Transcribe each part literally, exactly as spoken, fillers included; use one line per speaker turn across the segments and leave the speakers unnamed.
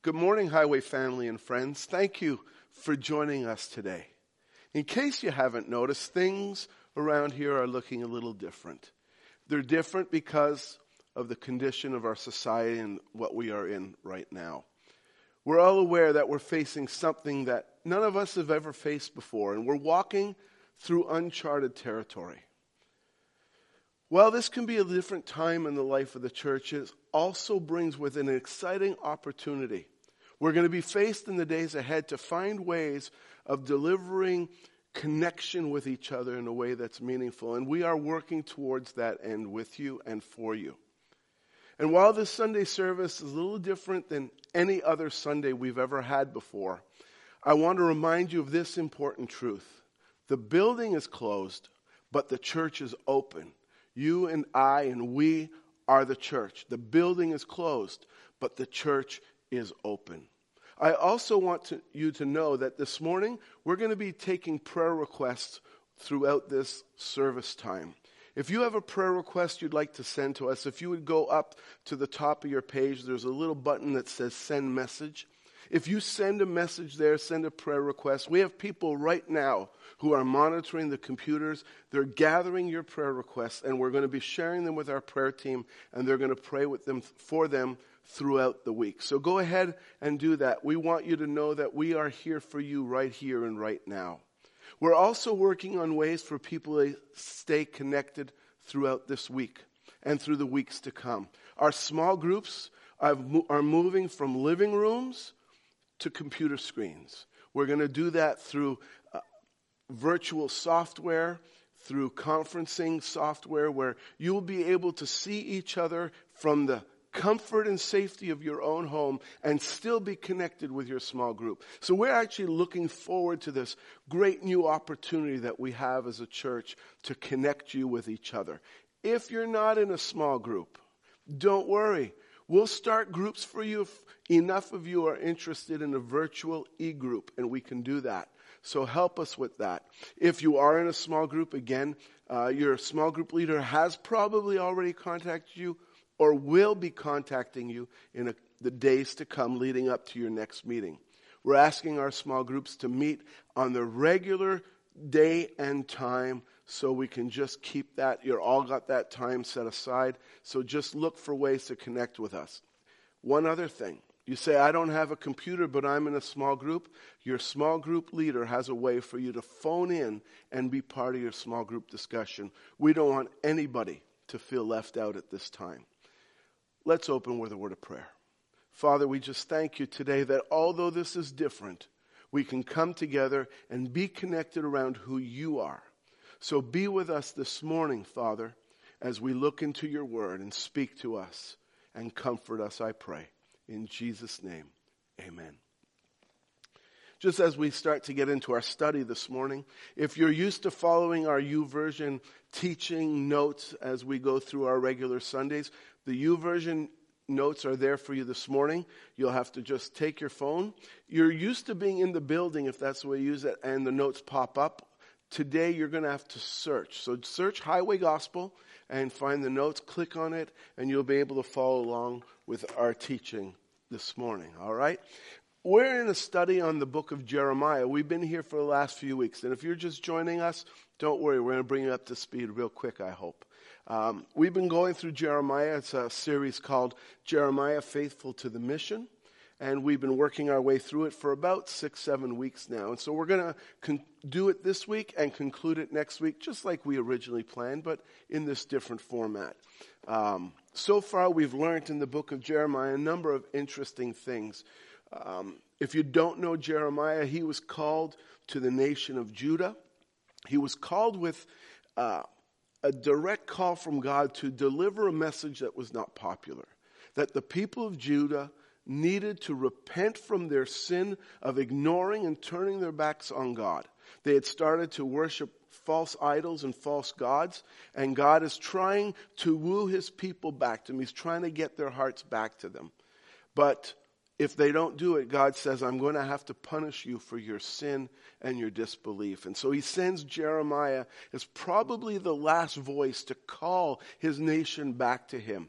Good morning, Highway family and friends. Thank you for joining us today. In case you haven't noticed, things around here are looking a little different. They're different because of the condition of our society and what we are in right now. We're all aware that we're facing something that none of us have ever faced before, and we're walking through uncharted territory. While this can be a different time in the life of the church, it also brings with it an exciting opportunity. We're going to be faced in the days ahead to find ways of delivering connection with each other in a way that's meaningful. And we are working towards that end with you and for you. And while this Sunday service is a little different than any other Sunday we've ever had before, I want to remind you of this important truth. The building is closed, but the church is open. You and I and we are the church. The building is closed, but the church is open. I also want to, you to know that this morning we're going to be taking prayer requests throughout this service time. If you have a prayer request you'd like to send to us, if you would go up to the top of your page, there's a little button that says send message. If you send a message there, send a prayer request. We have people right now who are monitoring the computers. They're gathering your prayer requests, and we're going to be sharing them with our prayer team, and they're going to pray with them for them throughout the week. So go ahead and do that. We want you to know that we are here for you right here and right now. We're also working on ways for people to stay connected throughout this week and through the weeks to come. Our small groups are moving from living rooms to computer screens. We're going to do that through uh, virtual software, through conferencing software, where you will be able to see each other from the comfort and safety of your own home and still be connected with your small group. So we're actually looking forward to this great new opportunity that we have as a church to connect you with each other. If you're not in a small group, don't worry. We'll start groups for you if enough of you are interested in a virtual e-group, and we can do that. So help us with that. If you are in a small group, again, uh, your small group leader has probably already contacted you or will be contacting you in a, the days to come leading up to your next meeting. We're asking our small groups to meet on the regular day and time so we can just keep that. You're all got that time set aside. So just look for ways to connect with us. One other thing. You say, I don't have a computer, but I'm in a small group. Your small group leader has a way for you to phone in and be part of your small group discussion. We don't want anybody to feel left out at this time. Let's open with a word of prayer. Father, we just thank you today that although this is different, we can come together and be connected around who you are. So be with us this morning, Father, as we look into your word and speak to us and comfort us, I pray. In Jesus' name, amen. Just as we start to get into our study this morning, if you're used to following our YouVersion teaching notes as we go through our regular Sundays, the YouVersion notes are there for you this morning. You'll have to just take your phone. You're used to being in the building, if that's the way you use it, and the notes pop up. Today, you're going to have to search. So search Highway Gospel and find the notes, click on it, and you'll be able to follow along with our teaching this morning, all right? We're in a study on the book of Jeremiah. We've been here for the last few weeks, and if you're just joining us, don't worry. We're going to bring you up to speed real quick, I hope. Um, we've been going through Jeremiah. It's a series called Jeremiah Faithful to the Mission. And we've been working our way through it for about six, seven weeks now. And so we're going to con- do it this week and conclude it next week, just like we originally planned, but in this different format. Um, so far, we've learned in the book of Jeremiah a number of interesting things. Um, if you don't know Jeremiah, he was called to the nation of Judah. He was called with uh, a direct call from God to deliver a message that was not popular, that the people of Judah needed to repent from their sin of ignoring and turning their backs on God. They had started to worship false idols and false gods, and God is trying to woo his people back to him. He's trying to get their hearts back to them. But if they don't do it, God says, I'm going to have to punish you for your sin and your disbelief. And so he sends Jeremiah as probably the last voice to call his nation back to him.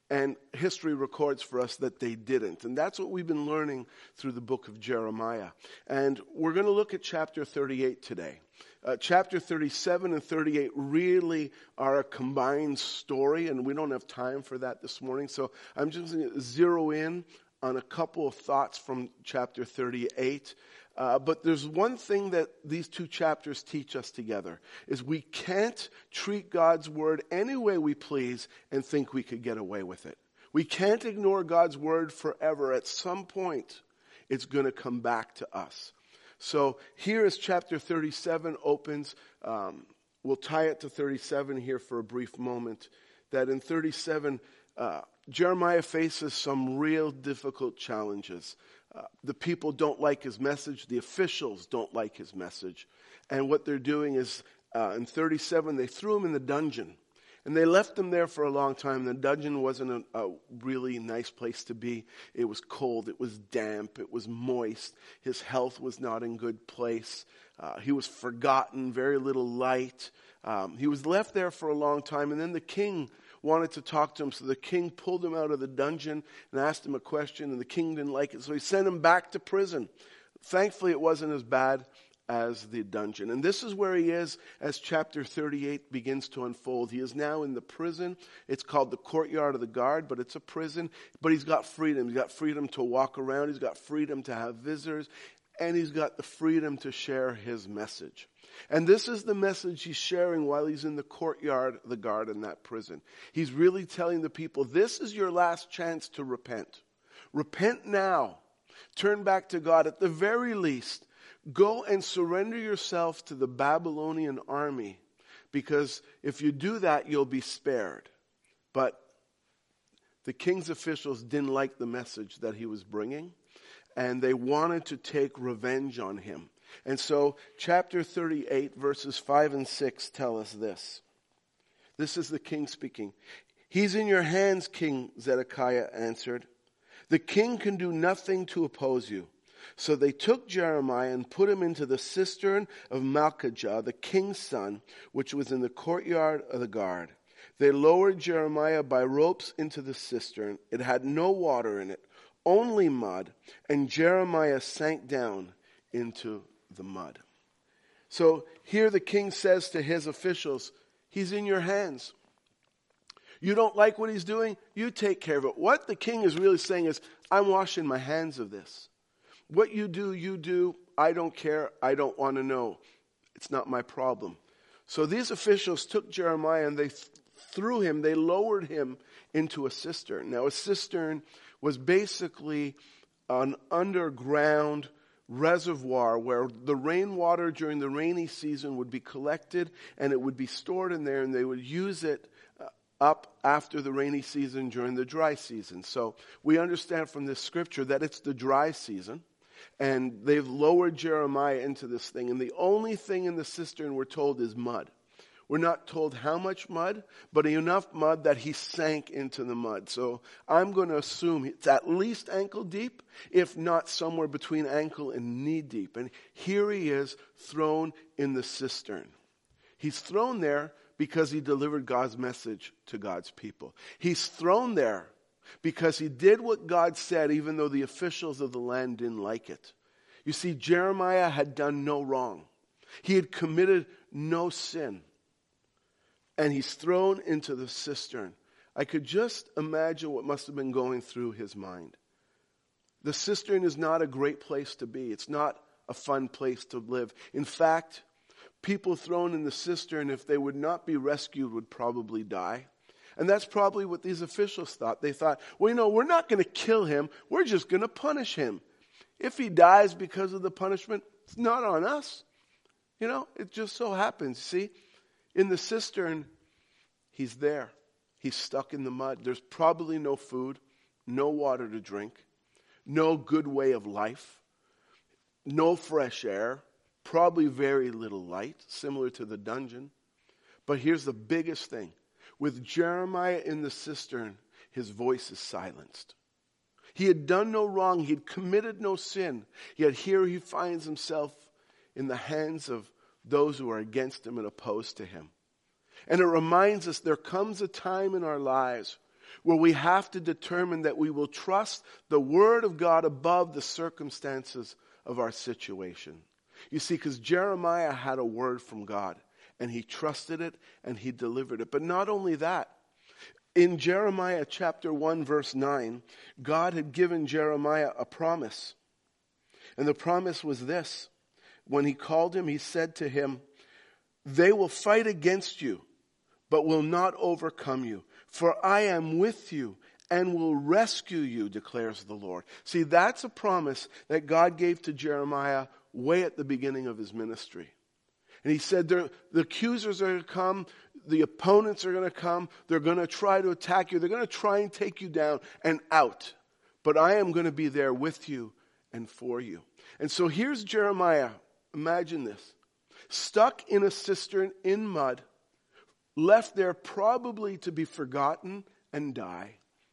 And history records for us that they didn't. And that's what we've been learning through the book of Jeremiah. And we're going to look at chapter thirty-eight today. Uh, chapter thirty-seven and thirty-eight really are a combined story, and we don't have time for that this morning. So I'm just going to zero in on a couple of thoughts from chapter thirty-eight. Uh, but there's one thing that these two chapters teach us together, is we can't treat God's word any way we please and think we could get away with it. We can't ignore God's word forever. At some point, it's going to come back to us. So here as chapter thirty-seven opens, um, we'll tie it to thirty-seven here for a brief moment, that in thirty-seven, uh, Jeremiah faces some real difficult challenges. Uh, the people don't like his message. The officials don't like his message. And what they're doing is, uh, in thirty-seven, they threw him in the dungeon. And they left him there for a long time. The dungeon wasn't a, a really nice place to be. It was cold. It was damp. It was moist. His health was not in good place. Uh, he was forgotten, very little light. Um, he was left there for a long time. And then the king wanted to talk to him. So the king pulled him out of the dungeon and asked him a question. And the king didn't like it. So he sent him back to prison. Thankfully, it wasn't as bad as the dungeon. And this is where he is as chapter thirty-eight begins to unfold. He is now in the prison. It's called the courtyard of the guard, but it's a prison. But he's got freedom. He's got freedom to walk around. He's got freedom to have visitors. And he's got the freedom to share his message. And this is the message he's sharing while he's in the courtyard of the guard in that prison. He's really telling the people, this is your last chance to repent. Repent now. Turn back to God. At the very least, go and surrender yourself to the Babylonian army, because if you do that, you'll be spared. But the king's officials didn't like the message that he was bringing, and they wanted to take revenge on him. And so chapter thirty-eight, verses five and six tell us this. This is the king speaking. He's in your hands, King Zedekiah answered. The king can do nothing to oppose you. So they took Jeremiah and put him into the cistern of Malchijah, the king's son, which was in the courtyard of the guard. They lowered Jeremiah by ropes into the cistern. It had no water in it, only mud, and Jeremiah sank down into the mud. So here the king says to his officials, he's in your hands. You don't like what he's doing? You take care of it. What the king is really saying is, I'm washing my hands of this. What you do, you do. I don't care. I don't want to know. It's not my problem. So these officials took Jeremiah and they th- threw him, they lowered him into a cistern. Now a cistern was basically an underground reservoir where the rainwater during the rainy season would be collected and it would be stored in there, and they would use it uh, up after the rainy season during the dry season. So we understand from this scripture that it's the dry season. And they've lowered Jeremiah into this thing. And the only thing in the cistern, we're told, is mud. We're not told how much mud, but enough mud that he sank into the mud. So I'm going to assume it's at least ankle deep, if not somewhere between ankle and knee deep. And here he is thrown in the cistern. He's thrown there because he delivered God's message to God's people. He's thrown there because he did what God said, even though the officials of the land didn't like it. You see, Jeremiah had done no wrong. He had committed no sin. And he's thrown into the cistern. I could just imagine what must have been going through his mind. The cistern is not a great place to be. It's not a fun place to live. In fact, people thrown in the cistern, if they would not be rescued, would probably die. And that's probably what these officials thought. They thought, well, you know, we're not going to kill him. We're just going to punish him. If he dies because of the punishment, it's not on us. You know, it just so happens. See, in the cistern, he's there. He's stuck in the mud. There's probably no food, no water to drink, no good way of life, no fresh air, probably very little light, similar to the dungeon. But here's the biggest thing. With Jeremiah in the cistern, his voice is silenced. He had done no wrong. He had committed no sin. Yet here he finds himself in the hands of those who are against him and opposed to him. And it reminds us there comes a time in our lives where we have to determine that we will trust the Word of God above the circumstances of our situation. You see, because Jeremiah had a word from God, and he trusted it, and he delivered it. But not only that, in Jeremiah chapter one, verse nine, God had given Jeremiah a promise. And the promise was this. When he called him, he said to him, "They will fight against you, but will not overcome you. For I am with you and will rescue you, declares the Lord." See, that's a promise that God gave to Jeremiah way at the beginning of his ministry. And he said, the accusers are going to come, the opponents are going to come, they're going to try to attack you, they're going to try and take you down and out. But I am going to be there with you and for you. And so here's Jeremiah, imagine this, stuck in a cistern in mud, left there probably to be forgotten and die.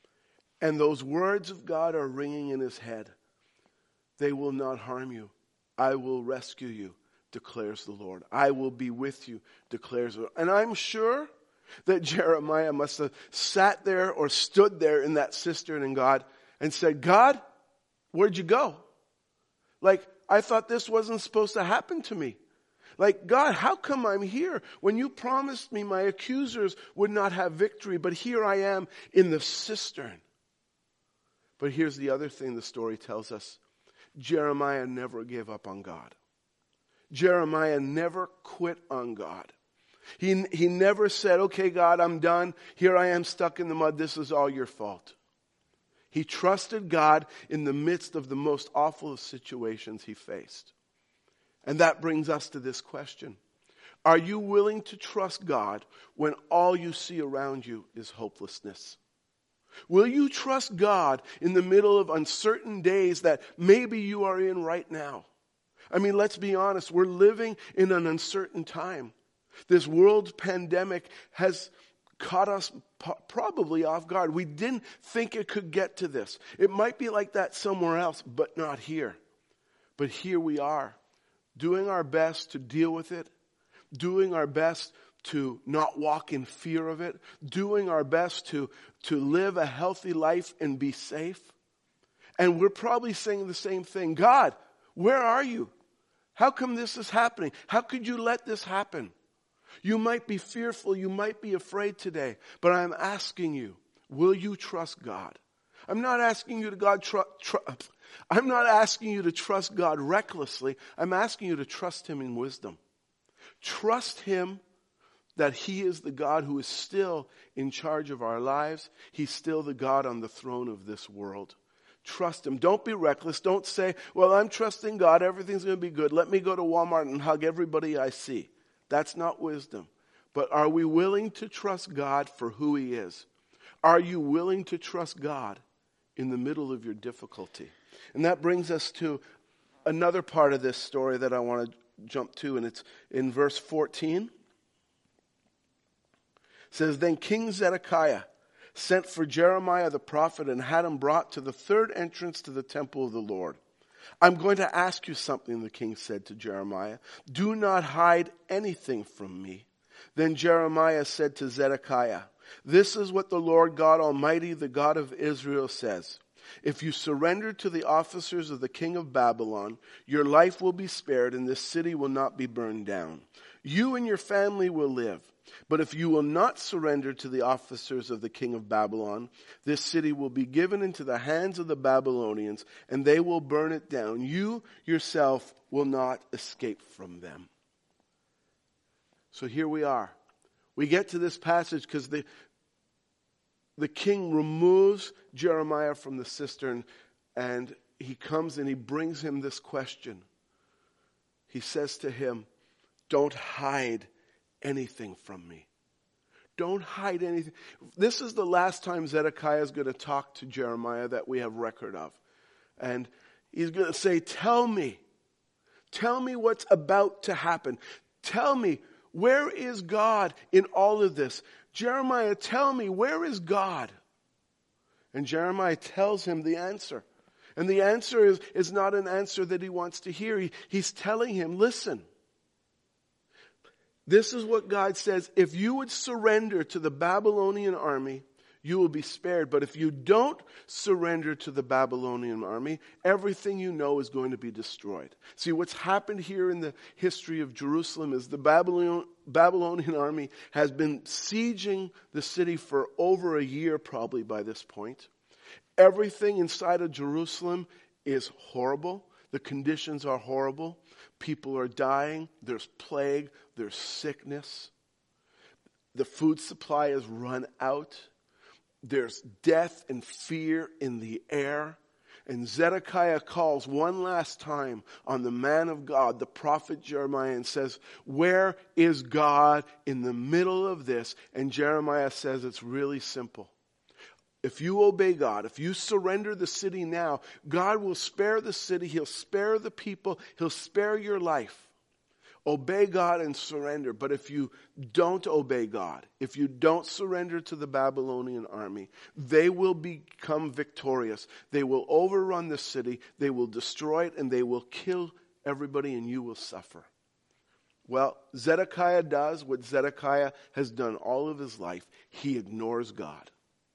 And those words of God are ringing in his head. They will not harm you. I will rescue you, declares the Lord. I will be with you, declares the Lord. And I'm sure that Jeremiah must have sat there or stood there in that cistern in God and said, "God, where'd you go? Like, I thought this wasn't supposed to happen to me. Like, God, how come I'm here when you promised me my accusers would not have victory, but here I am in the cistern?" But here's the other thing the story tells us. Jeremiah never gave up on God. Jeremiah never quit on God. He, he never said, "Okay, God, I'm done. Here I am stuck in the mud. This is all your fault." He trusted God in the midst of the most awful of situations he faced. And that brings us to this question. Are you willing to trust God when all you see around you is hopelessness? Will you trust God in the middle of uncertain days that maybe you are in right now? I mean, let's be honest. We're living in an uncertain time. This world pandemic has caught us po- probably off guard. We didn't think it could get to this. It might be like that somewhere else, but not here. But here we are, doing our best to deal with it, doing our best to not walk in fear of it, doing our best to, to live a healthy life and be safe. And we're probably saying the same thing. God, where are you? How come this is happening? How could you let this happen? You might be fearful, you might be afraid today, but I'm asking you, will you trust God? I'm not asking you to God tr- tr- I'm not asking you to trust God recklessly. I'm asking you to trust him in wisdom. Trust him that he is the God who is still in charge of our lives. He's still the God on the throne of this world. Trust him. Don't be reckless. Don't say, "Well, I'm trusting God. Everything's going to be good. Let me go to Walmart and hug everybody I see." That's not wisdom. But are we willing to trust God for who he is? Are you willing to trust God in the middle of your difficulty? And that brings us to another part of this story that I want to jump to, and it's in verse fourteen. It says, "Then King Zedekiah sent for Jeremiah the prophet and had him brought to the third entrance to the temple of the Lord. 'I'm going to ask you something,' the king said to Jeremiah. 'Do not hide anything from me.' Then Jeremiah said to Zedekiah, 'This is what the Lord God Almighty, the God of Israel, says. If you surrender to the officers of the king of Babylon, your life will be spared and this city will not be burned down. You and your family will live. But if you will not surrender to the officers of the king of Babylon, this city will be given into the hands of the Babylonians, and they will burn it down. You yourself will not escape from them.'" So here we are. We get to this passage because the, the king removes Jeremiah from the cistern, and he comes and he brings him this question. He says to him, "Don't hide anything from me." Don't hide anything. This is the last time Zedekiah is going to talk to Jeremiah that we have record of. And he's going to say, "Tell me. Tell me what's about to happen. Tell me, where is God in all of this? Jeremiah, tell me, where is God?" And Jeremiah tells him the answer. And the answer is, is not an answer that he wants to hear. He, he's telling him, listen, this is what God says. If you would surrender to the Babylonian army, you will be spared. But if you don't surrender to the Babylonian army, everything you know is going to be destroyed. See, what's happened here in the history of Jerusalem is the Babylon, Babylonian army has been sieging the city for over a year probably by this point. Everything inside of Jerusalem is horrible. The conditions are horrible. People are dying. There's plague. There's sickness. The food supply has run out. There's death and fear in the air. And Zedekiah calls one last time on the man of God, the prophet Jeremiah, and says, where is God in the middle of this? And Jeremiah says it's really simple. If you obey God, if you surrender the city now, God will spare the city. He'll spare the people. He'll spare your life. Obey God and surrender. But if you don't obey God, if you don't surrender to the Babylonian army, they will become victorious. They will overrun the city. They will destroy it, and they will kill everybody, and you will suffer. Well, Zedekiah does what Zedekiah has done all of his life. He ignores God.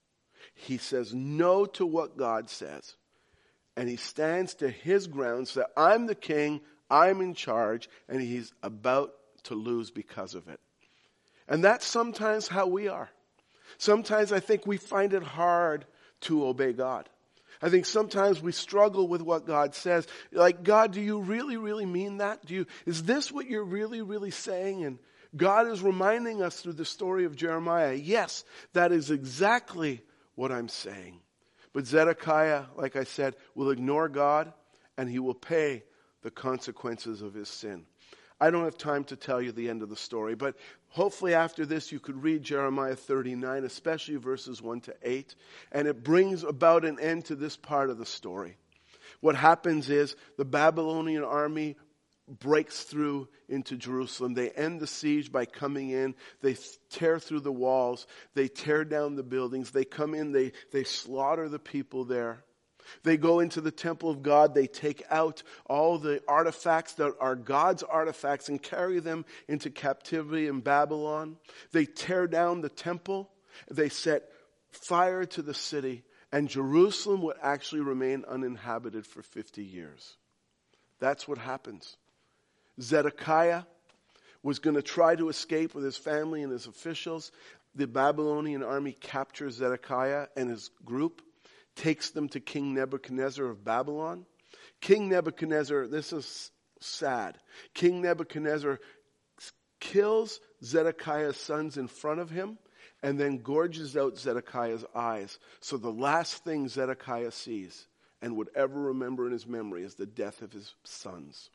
He says no to what God says. And he stands to his ground, says, I'm the king, I'm in charge, and he's about to lose because of it. And that's sometimes how we are. Sometimes I think we find it hard to obey God. I think sometimes we struggle with what God says. Like, God, do you really, really mean that? Do you, is this what you're really, really saying? And God is reminding us through the story of Jeremiah, yes, that is exactly what I'm saying. But Zedekiah, like I said, will ignore God, and he will pay the consequences of his sin. I don't have time to tell you the end of the story, but hopefully after this you could read Jeremiah thirty-nine, especially verses one to eight, and it brings about an end to this part of the story. What happens is the Babylonian army breaks through into Jerusalem. They end the siege by coming in. They tear through the walls. They tear down the buildings. They come in. They, they slaughter the people there. They go into the temple of God. They take out all the artifacts that are God's artifacts and carry them into captivity in Babylon. They tear down the temple. They set fire to the city. And Jerusalem would actually remain uninhabited for fifty years. That's what happens. Zedekiah was going to try to escape with his family and his officials. The Babylonian army captures Zedekiah and his group, takes them to King Nebuchadnezzar of Babylon. King Nebuchadnezzar, this is sad. King Nebuchadnezzar kills Zedekiah's sons in front of him and then gorges out Zedekiah's eyes. So the last thing Zedekiah sees and would ever remember in his memory is the death of his sons.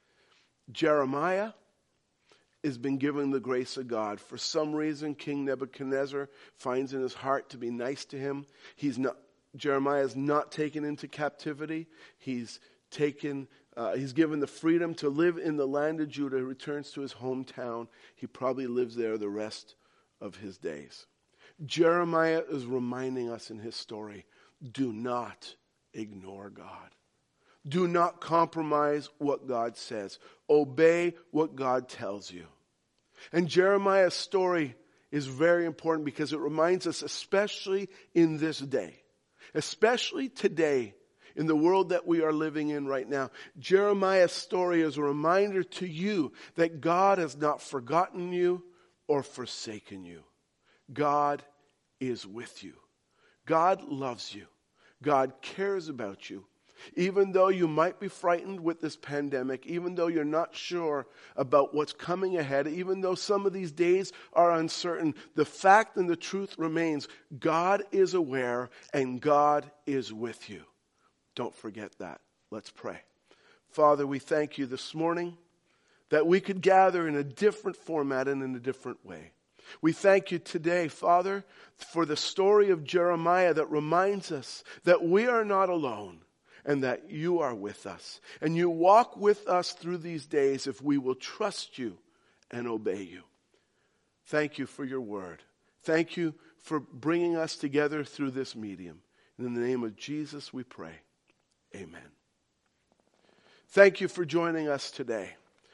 Jeremiah has been given the grace of God. For some reason, King Nebuchadnezzar finds in his heart to be nice to him. He's not, Jeremiah is not taken into captivity. He's taken, uh, he's given the freedom to live in the land of Judah. He returns to his hometown. He probably lives there the rest of his days. Jeremiah is reminding us in his story, do not ignore God. Do not compromise what God says. Obey what God tells you. And Jeremiah's story is very important because it reminds us, especially in this day, especially today, in the world that we are living in right now, Jeremiah's story is a reminder to you that God has not forgotten you or forsaken you. God is with you. God loves you. God cares about you. Even though you might be frightened with this pandemic, even though you're not sure about what's coming ahead, even though some of these days are uncertain, the fact and the truth remains, God is aware and God is with you. Don't forget that. Let's pray. Father, we thank you this morning that we could gather in a different format and in a different way. We thank you today, Father, for the story of Jeremiah that reminds us that we are not alone. And that you are with us. And you walk with us through these days if we will trust you and obey you. Thank you for your word. Thank you for bringing us together through this medium. And in the name of Jesus we pray. Amen. Thank you for joining us today.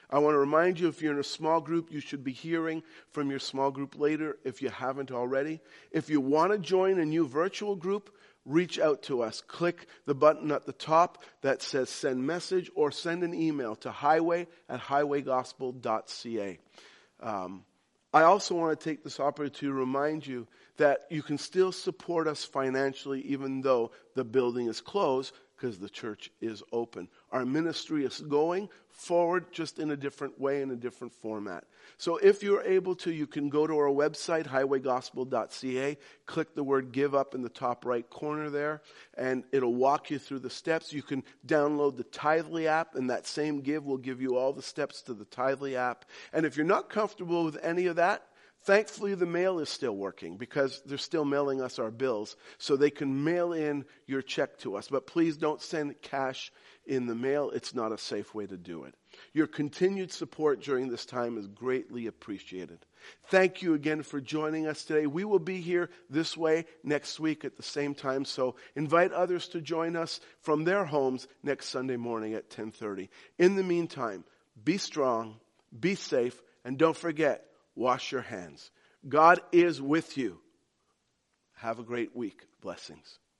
I want to remind you, if you're in a small group, you should be hearing from your small group later if you haven't already. If you want to join a new virtual group, reach out to us. Click the button at the top that says send message, or send an email to highway at highway gospel dot c a. Um, I also want to take this opportunity to remind you that you can still support us financially even though the building is closed, because the church is open. Our ministry is going forward, just in a different way, in a different format. So if you're able to, you can go to our website, highway gospel dot c a, click the word give up in the top right corner there, and it'll walk you through the steps. You can download the Tithely app, and that same give will give you all the steps to the Tithely app. And if you're not comfortable with any of that, thankfully, the mail is still working, because they're still mailing us our bills, so they can mail in your check to us. But please don't send cash in the mail. It's not a safe way to do it. Your continued support during this time is greatly appreciated. Thank you again for joining us today. We will be here this way next week at the same time, so invite others to join us from their homes next Sunday morning at ten thirty. In the meantime, be strong, be safe, and don't forget, wash your hands. God is with you. Have a great week. Blessings.